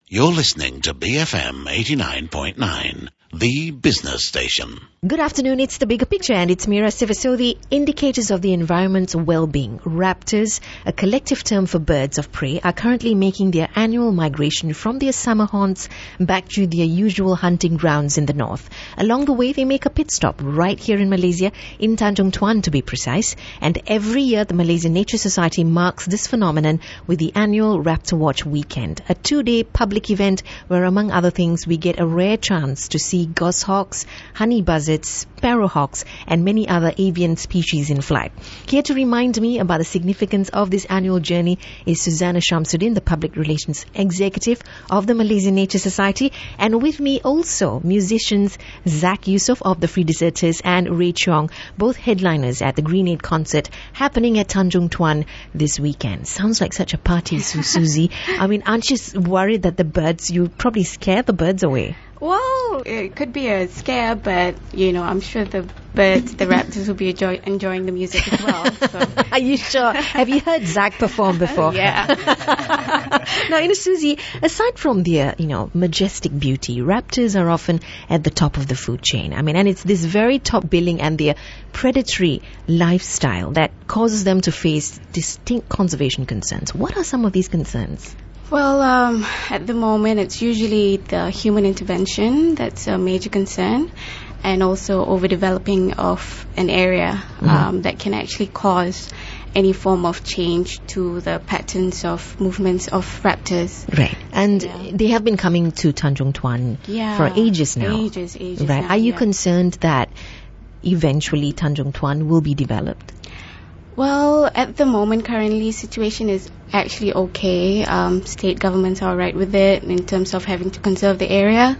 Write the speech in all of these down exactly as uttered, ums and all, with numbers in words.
You're listening to B F M eighty-nine point nine, the business station. Good afternoon, it's The Bigger Picture and it's Mira Sivasodi. Indicators of the environment's well-being. Raptors, a collective term for birds of prey, are currently making their annual migration from their summer haunts back to their usual hunting grounds in the north. Along the way, they make a pit stop right here in Malaysia, in Tanjung Tuan to be precise. And every year, the Malaysian Nature Society marks this phenomenon with the annual Raptor Watch Weekend, a two-day public event where, among other things, we get a rare chance to see goshawks, honey buzzards, sparrowhawks, and many other avian species in flight. Here to remind me about the significance of this annual journey is Susanna Shamsuddin, the Public Relations Executive of the Malaysian Nature Society, and with me also musicians Zach Yusof of the Free Deserters and Ray Chong, both headliners at the Green Aid concert happening at Tanjung Tuan this weekend. Sounds like such a party, Su Susie. I mean, aren't you worried that the birds, you probably scare the birds away? Well, it could be a scare, but, you know, I'm sure the birds, the raptors will be enjoy, enjoying the music as well. So. Are you sure? Have you heard Zach perform before? Yeah. Now, you know, Susie, aside from their, you know, majestic beauty, raptors are often at the top of the food chain. I mean, and it's this very top billing and their predatory lifestyle that causes them to face distinct conservation concerns. What are some of these concerns? Well, um, at the moment, it's usually the human intervention that's a major concern, and also overdeveloping of an area mm-hmm. um, that can actually cause any form of change to the patterns of movements of raptors. Right. And yeah. they have been coming to Tanjung Tuan yeah, for ages now. Ages, ages Right. now, Are you yeah. concerned that eventually Tanjung Tuan will be developed? Well, at the moment, currently, situation is actually okay. Um, state governments are all right with it in terms of having to conserve the area.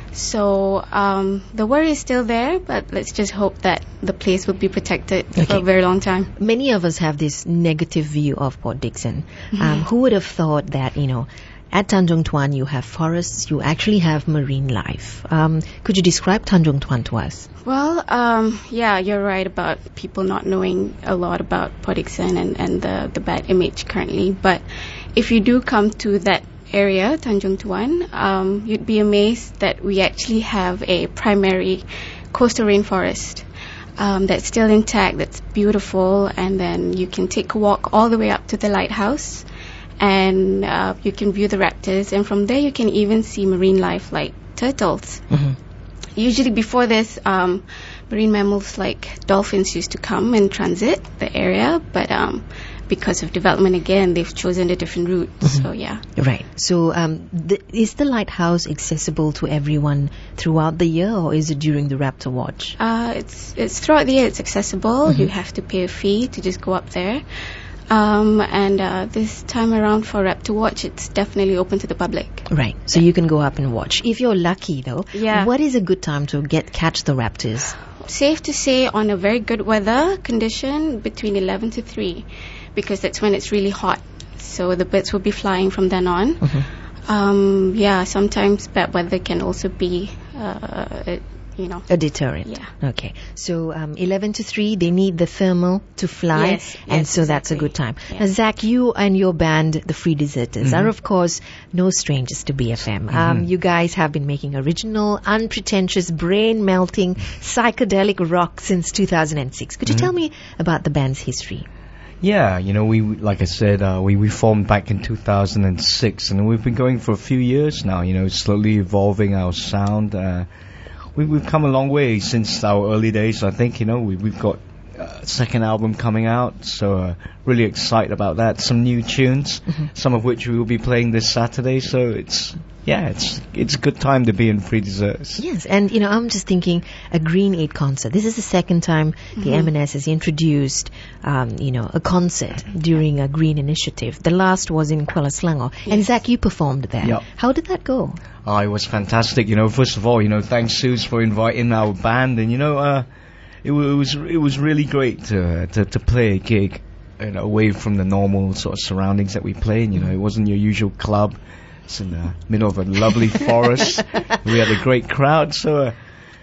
So um, the worry is still there, but let's just hope that the place will be protected okay. for a very long time. Many of us have this negative view of Port Dickson. Mm-hmm. Um, who would have thought that, you know, at Tanjung Tuan you have forests, you actually have marine life. Um, could you describe Tanjung Tuan to us? Well, um, yeah, you're right about people not knowing a lot about Port Dickson and, and the, the bad image currently. But if you do come to that area, Tanjung Tuan, um, you'd be amazed that we actually have a primary coastal rainforest um, that's still intact, that's beautiful, and then you can take a walk all the way up to the lighthouse. And uh, you can view the raptors, and from there you can even see marine life like turtles. Mm-hmm. Usually before this, um, marine mammals like dolphins used to come and transit the area, but um, because of development again, they've chosen a different route. Mm-hmm. So yeah. Right. So um, the, is the lighthouse accessible to everyone throughout the year, or is it during the Raptor Watch? Uh, it's it's throughout the year. It's accessible. Mm-hmm. You have to pay a fee to just go up there. Um, and uh, this time around for Raptor Watch, it's definitely open to the public. Right. So you can go up and watch. If you're lucky, though, yeah. what is a good time to get catch the raptors? Safe to say on a very good weather condition, between eleven to three, because that's when it's really hot. So the birds will be flying from then on. Mm-hmm. Um, yeah, sometimes bad weather can also be, uh, you know, a deterrent. Yeah. Okay. So um, eleven to three, they need the thermal to fly, yes, and yes, so exactly. that's a good time. Yeah. Now, Zach, you and your band, the Free Deserters, mm-hmm. are of course no strangers to B F M. Mm-hmm. Um, you guys have been making original, unpretentious, brain-melting, psychedelic rock since two thousand six. Could you mm-hmm. tell me about the band's history? Yeah, you know, we like I said, uh, we we formed back in two thousand six, and we've been going for a few years now. You know, slowly evolving our sound. Uh, We, we've come a long way since our early days. I think, you know, we, we've got a second album coming out, so uh, really excited about that. Some new tunes, mm-hmm. some of which we will be playing this Saturday. So it's, yeah, it's it's a good time to be in Free Deserters. Yes, and, you know, I'm just thinking a Green Aid concert. This is the second time mm-hmm. the M N S has introduced, um, you know, a concert during a green initiative. The last was in Kuala Selangor. Yes. And, Zach, you performed there. Yep. How did that go? Oh, it was fantastic. You know, first of all, you know, thanks, Suze, for inviting our band. And, you know, uh, it, w- it was it was really great to, uh, to, to play a gig, you know, away from the normal sort of surroundings that we play in. You know, it wasn't your usual club. It's in the middle of a lovely forest. We had a great crowd. So, uh,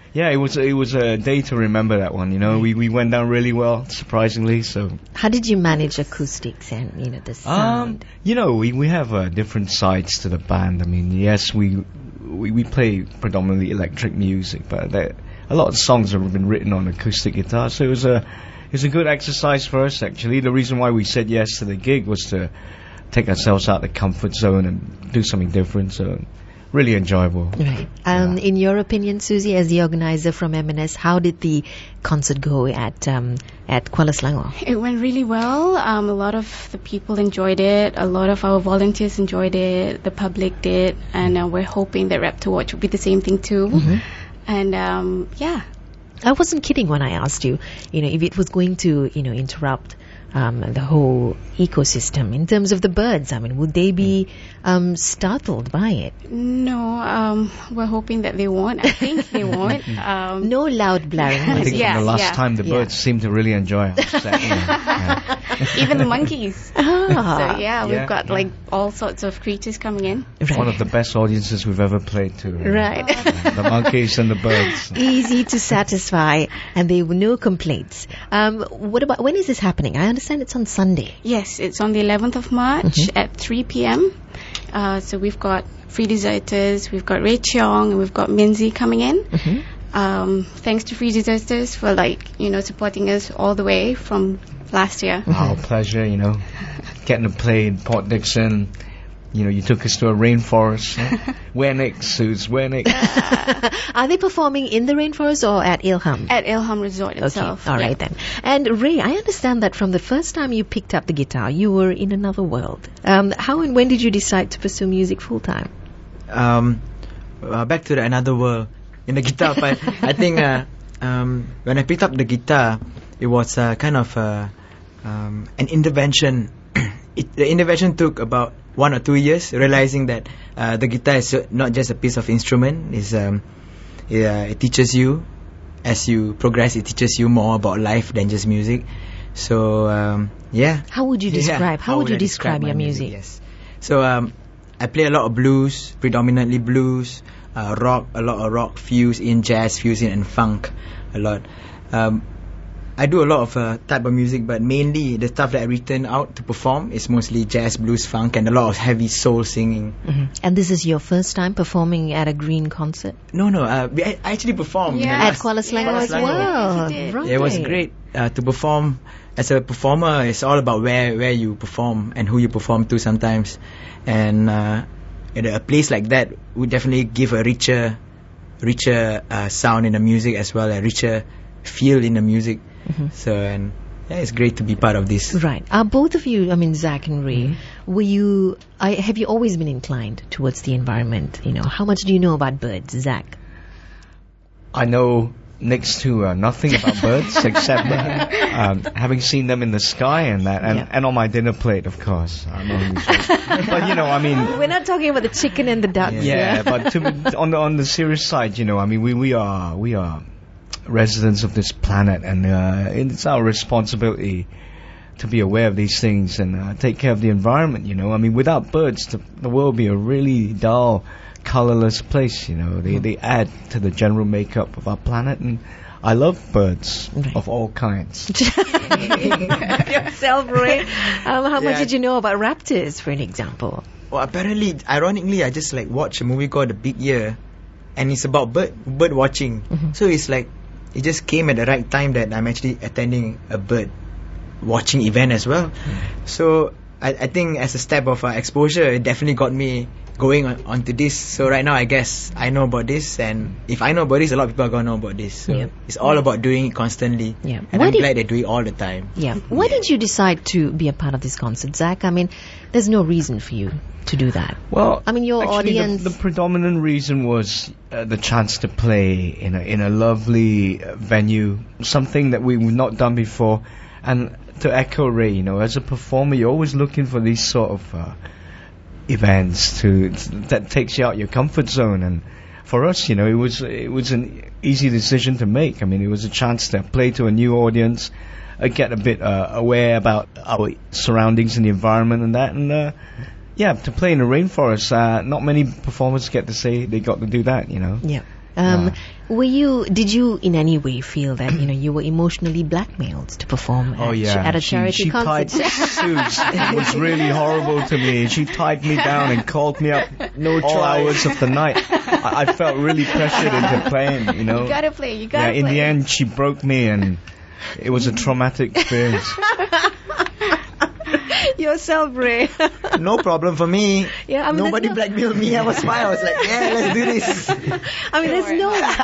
Yeah, it was it was a day to remember, that one. You know, we, we went down really well, surprisingly. So, How did you manage acoustics and, you know, the um, sound? you know, we we have uh, different sides to the band. I mean, yes, we we, we play predominantly electric music, but there, a lot of songs have been written on acoustic guitar. So it was a it was a good exercise for us, actually. The reason why we said yes to the gig was to take ourselves out of the comfort zone and do something different. So, really enjoyable. Right. Um, Yeah. In your opinion, Susie, as the organizer from M N S, how did the concert go at um, at Kuala Selangor? It went really well. Um, a lot of the people enjoyed it. A lot of our volunteers enjoyed it. The public did. And uh, we're hoping that Raptor Watch will be the same thing too. Mm-hmm. And um, yeah. I wasn't kidding when I asked you, you know, if it was going to, you know, interrupt um, the whole ecosystem in terms of the birds. I mean, would they be um, startled by it? No, um, we're hoping that they won't. I think they won't. Um, No loud blaring I music. think Yeah, from the last yeah. time the Yeah. birds seemed to really enjoy our set. You know. Yeah. even the monkeys. Ah. So yeah, we've Yeah, got yeah. like all sorts of creatures coming in. Right. One of the best audiences we've ever played to. uh, Right. The monkeys and the birds. Easy to satisfy, and there were no complaints. Um, what about, when is this happening? I understand it's on Sunday. Yes, it's on the eleventh of March Mhm. at three p.m. Uh, so we've got Free Deserters, we've got Ray Cheong, and we've got Minzy coming in. Mhm. Um, thanks to Free Deserters for like, you know, supporting us all the way from last year. Our pleasure, you know, getting to play in Port Dickson. You know, you took us to a rainforest. Huh? Wernick, Suze, Wernick. Are they performing in the rainforest or at Ilham? At Ilham Resort itself. Okay, all yeah. right then. And Ray, I understand that from the first time you picked up the guitar, you were in another world. Um, how and when did you decide to pursue music full time? um, uh, back to the another world in the guitar part. I think uh, um, when I picked up the guitar, it was uh, kind of uh, um, an intervention. it, the intervention took about one or two years, realizing that uh, the guitar is not just a piece of instrument. It's, um, it, uh, it teaches you, as you progress, it teaches you more about life than just music. So um, yeah. How would you Yeah, describe? How, would I you describe my your music? Yes. So um, I play a lot of blues, predominantly blues, uh, rock, a lot of rock fuse in, jazz fuse in, and funk a lot. Um, I do a lot of uh, type of music, but mainly the stuff that I written out to perform is mostly jazz, blues, funk, and a lot of heavy soul singing. Mhm. And this is your first time performing at a Green concert? No, no, uh, we, I I actually performed. in the Yeah. At last- Kuala Selangor Yeah, as Selangor. well. Yes, you did. Right. It was great uh, to perform. As a performer, it's all about where, where you perform and who you perform to sometimes. And uh, at a place like that would definitely give a richer richer uh, sound in the music, as well, a richer feel in the music. Mhm. So, and yeah, it's great to be part of this. Right. Are both of you, I mean, Zach and Ray, Mm-hmm. were you, I, have you always been inclined towards the environment? You know, how much do you know about birds, Zach? I know next to uh, nothing about birds except uh, um, having seen them in the sky and that, and, Yeah. and on my dinner plate, of course. I'm only joking. But you know, I mean, We're not talking about the chicken and the ducks. yeah. But to, be- on the on the serious side, you know, I mean, we we are we are residents of this planet, and uh, it's our responsibility to be aware of these things and uh, take care of the environment. You know, I mean, without birds, the, the world would be a really dull, colorless place. You know, they they add to the general makeup of our planet, and I love birds Right. of all kinds. Yourself, Ray. Um, how much Yeah. did you know about raptors, for an example? Well, apparently, ironically, I just like watched a movie called The Big Year, and it's about bird bird watching. Mhm. So it's like it just came at the right time that I'm actually attending a bird watching event as well. So I, I think as a step of uh, exposure, it definitely got me going on, onto this. So right now, I guess I know about this, and if I know about this, a lot of people are gonna know about this. So Yeah. it's all about doing it constantly. Yeah. And Why I'm did- glad they do it all the time. Yeah. Why did you decide to be a part of this concert, Zach? I mean, there's no reason for you to do that. Well, I mean, your actually, the- audience- The, predominant reason was uh, the chance to play in a in a lovely uh, venue, something that we've not done before. And to echo Ray, you know, as a performer, you're always looking for these sort of uh, events to that takes you out your comfort zone. And for us, you know, it was it was an easy decision to make. I mean, it was a chance to play to a new audience, uh, get a bit uh, aware about our surroundings and the environment and that, and. Uh, Yeah, to play in the rainforest, uh, not many performers get to say they got to do that, you know. Yeah. Um, Yeah. Were you? Did you in any way feel that you know you were emotionally blackmailed to perform Oh at, yeah, at a she, charity she concert? tied Suze. It was really horrible to me. She tied me down and called me up No all choice. hours of the night. I, I felt really pressured into playing. You know. You gotta play. You yeah. gotta In play. the end, she broke me, and it was a traumatic experience. Yourself, Ray. No problem for me. Yeah, I mean, Nobody there's no- blackmailed me. I was fine. I was like, yeah, let's do this. I mean, there's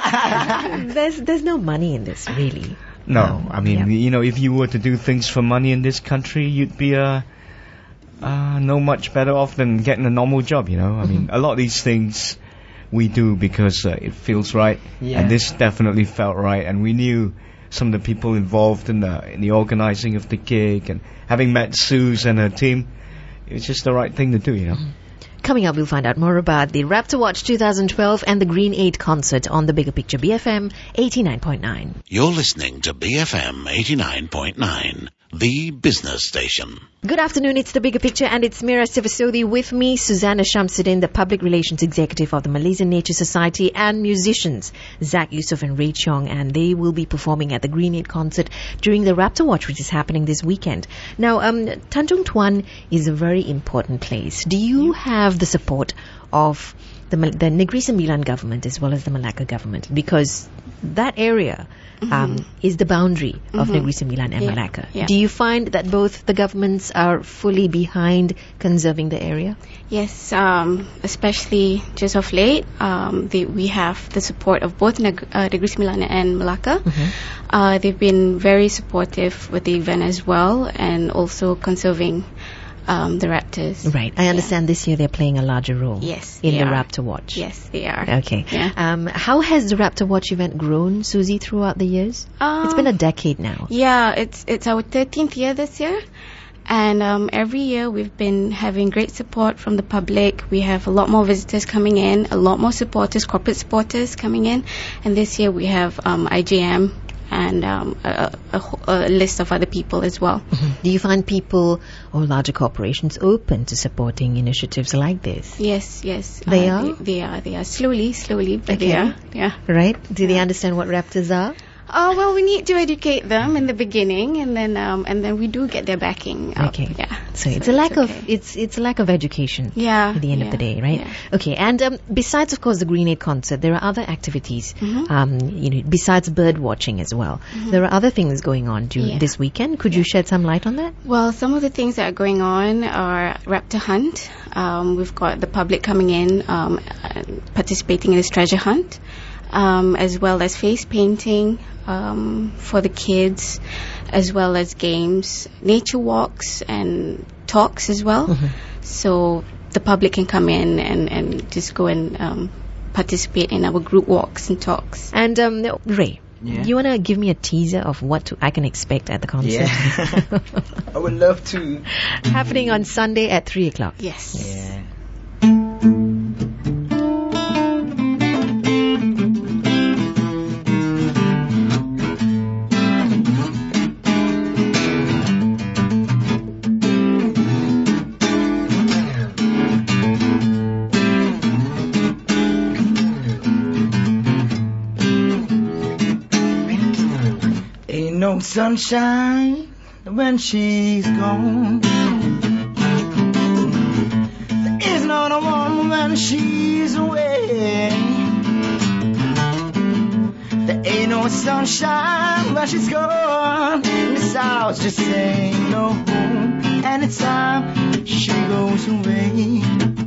no, there's there's no money in this, really. No, Um, I mean, yeah. you know, if you were to do things for money in this country, you'd be uh, uh, no much better off than getting a normal job, you know. I mean, a lot of these things we do because uh, it feels right, Yeah. and this definitely felt right, and we knew some of the people involved in the in the organizing of the gig, and having met Suze and her team, it was just the right thing to do, you know. Coming up, we'll find out more about the Raptor Watch twenty twelve and the Green eight concert on the Bigger Picture B F M eighty-nine point nine. You're listening to B F M eighty-nine point nine, the business station. Good afternoon, it's the Bigger Picture and it's Mira Sivasodi with me, Susanna Shamsuddin, the Public Relations Executive of the Malaysian Nature Society, and musicians Zach Yusof and Ray Chong, and they will be performing at the Green eight concert during the Raptor Watch, which is happening this weekend. Now, um, Tanjung Tuan is a very important place. Do you have the support of the, Mal- the Negeri Sembilan government as well as the Malacca government? Because that area um, is the boundary of Negeri Sembilan and Yeah, Malacca. yeah. Do you find that both the governments are fully behind conserving the area? Yes, um, especially just of late, um, they, we have the support of both Neg- uh, Negeri Sembilan and Malacca. Uh, they've been very supportive with the event as well, and also conserving um, the raptors. Right. I understand this year they're playing a larger role Yes, in they the are. Raptor Watch. Yes, they are. Okay. Yeah. Um, how has the Raptor Watch event grown, Susie, throughout the years? Um, It's been a decade now. Yeah, it's it's our thirteenth year this year, and um, every year we've been having great support from the public. We have a lot more visitors coming in, a lot more supporters, corporate supporters coming in, and this year we have um, I J M and um, a, a, a list of other people as well. Do you find people or larger corporations open to supporting initiatives like this? Yes, yes, They uh, are? They, they are. They are slowly, slowly, but they Okay. are. Yeah. Right? Do they understand what raptors are? Oh well, we need to educate them in the beginning, and then um, and then we do get their backing. Up. Okay. Yeah. So it's a lack okay. of it's it's a lack of education. Yeah. At the end of yeah, the day, right? yeah. Okay. And um, besides, of course, the Green eight concert, there are other activities. Mhm. Um, you know, besides bird watching as well, there are other things going on during Yeah. this weekend. Could you shed some light on that? Well, some of the things that are going on are raptor hunt. Um, we've got the public coming in, um, and participating in this treasure hunt, um, as well as face painting um, for the kids, as well as games, nature walks, and talks as well. So the public can come in and, and just go and um, participate in our group walks and talks. And um, Ray, Yeah. you want to give me a teaser of what to, I can expect at the concert? Yeah. I would love to. Happening on Sunday at three o'clock. Yes. Yeah. Ain't no sunshine when she's gone. There is not a woman when she's away. There ain't no sunshine when she's gone. This house just ain't no home. Anytime she goes away.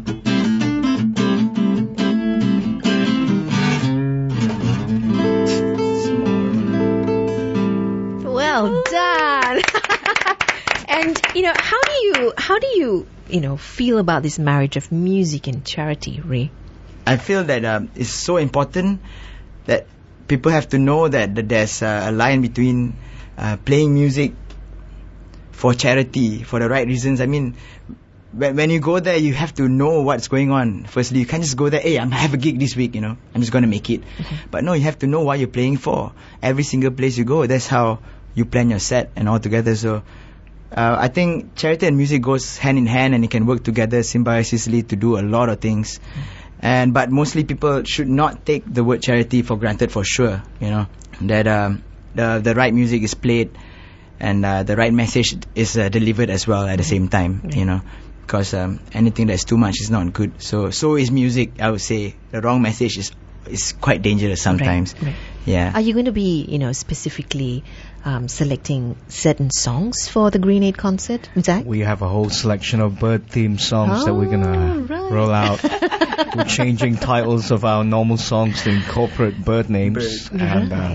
Well done. And you know, how do you how do you you know feel about this marriage of music and charity, Ray? I feel that um, it's so important that people have to know that, that there's uh, a line between uh, playing music for charity, for the right reasons. I mean, when, when you go there, you have to know what's going on. Firstly, you can't just go there, hey, I'm, I have a gig this week, you know, I'm just going to make it. But no, you have to know what you're playing for. Every single place you go, that's how you plan your set and all together. So uh, I think charity and music goes hand in hand, and it can work together symbiotically to do a lot of things. And but mostly people should not take the word charity for granted for sure. You know that um, the the right music is played and uh, the right message is uh, delivered as well at the same time. You know, because um, anything that's too much is not good. So so is music. I would say the wrong message is is quite dangerous sometimes. Right, right. Yeah. Are you going to be, you know, specifically um, selecting certain songs for the Green Aid concert, Zach? We have a whole selection of bird-themed songs Oh, that we're gonna right. roll out. We're changing titles of our normal songs to incorporate bird names, Bird. and uh,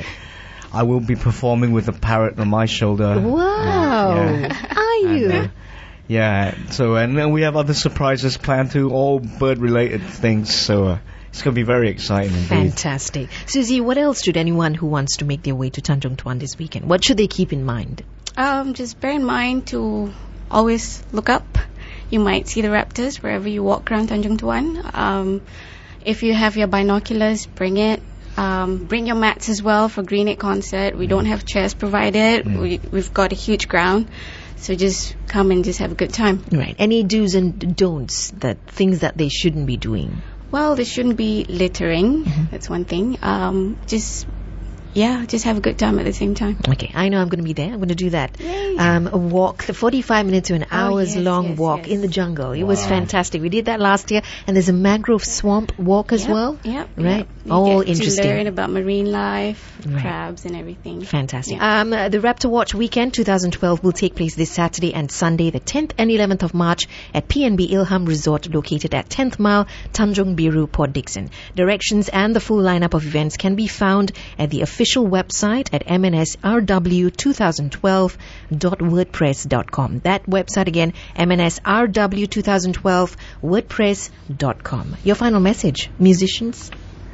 I will be performing with a parrot on my shoulder. Wow. Yeah. Are you? And, uh, yeah. So and then we have other surprises planned too, all bird-related things. So. Uh, It's going to be very exciting indeed. Fantastic. Susie, what else should anyone who wants to make their way to Tanjung Tuan this weekend, what should they keep in mind? Um, just bear in mind to always look up. You might see the raptors wherever you walk around Tanjung Tuan. Um, if you have your binoculars, bring it. Um, bring your mats as well for Green Aid concert. We mm. don't have chairs provided. Mm. We, we've got a huge ground. So just come and just have a good time. Right. Any do's and don'ts, that things that they shouldn't be doing? Well, there shouldn't be littering. Mm-hmm. That's one thing. Um, just, yeah, just have a good time at the same time. Okay, I know I'm going to be there. I'm going to do that. Yay. Um, a walk, the forty-five minutes to an Oh, hours yes, long yes, walk yes. in the jungle. It Wow. was fantastic. We did that last year, and there's a mangrove swamp walk as Yep, well. Yep. Right. Yep. You All get interesting. to learn about marine life, Right. crabs, and everything. Fantastic. Yeah. Um, uh, the Raptor Watch Weekend twenty twelve will take place this Saturday and Sunday, the tenth and eleventh of March at P N B Ilham Resort located at tenth Mile, Tanjung Biru, Port Dickson. Directions and the full lineup of events can be found at the official website at m n s r w twenty twelve dot wordpress dot com. That website again, m n s r w twenty twelve wordpress dot com. Your final message, musicians?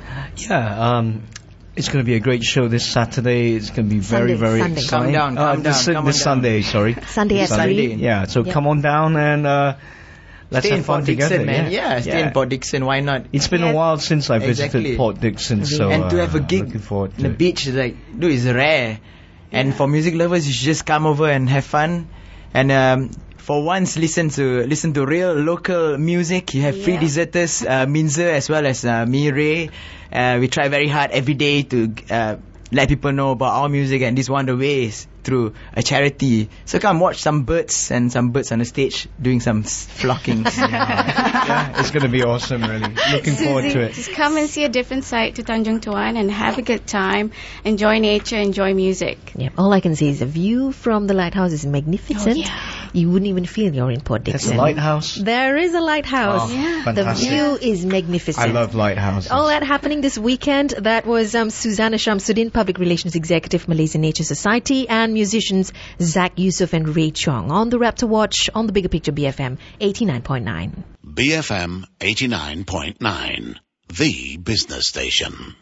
Yeah, um, it's going to be a great show this Saturday. It's going to be very, Sunday, very Sunday. exciting. Calm down, uh, calm this down, come this on Sunday, sorry. Sunday at Sunday. three. Yeah, so Yep. come on down and uh, let's Stay have in fun Port together. Dickson, man. Yeah, Yeah, stay in Port Dickson. Why not? It's been Yeah. a while since I visited Exactly. Port Dickson, so and to uh, have a gig looking forward on to the it. beach is like, dude, it's rare. And for music lovers, you should just come over and have fun. And um, for once, listen to listen to real local music. You have free Yeah. deserters, uh, Minzer as well as uh, me, Ray. Uh, we try very hard every day to uh, let people know about our music, and this is one of the ways through a charity. So come watch some birds and some birds on the stage doing some s- flocking. Yeah, it's going to be awesome, really. Looking forward to it. Just come and see a different side to Tanjung Tuan and have a good time. Enjoy nature, enjoy music. Yeah, all I can say is the view from the lighthouse is magnificent. Oh, yeah. You wouldn't even feel you're in Port There's Dickson. a lighthouse. There is a lighthouse. Oh, Yeah. The fantastic. view is magnificent. I love lighthouses. All that happening this weekend. That was um, Susanna Shamsuddin, Public Relations Executive, Malaysian Nature Society, and musicians Zach Yusuf and Ray Chong on the Raptor Watch on the Bigger Picture B F M eighty-nine point nine. B F M eighty-nine point nine, the business station.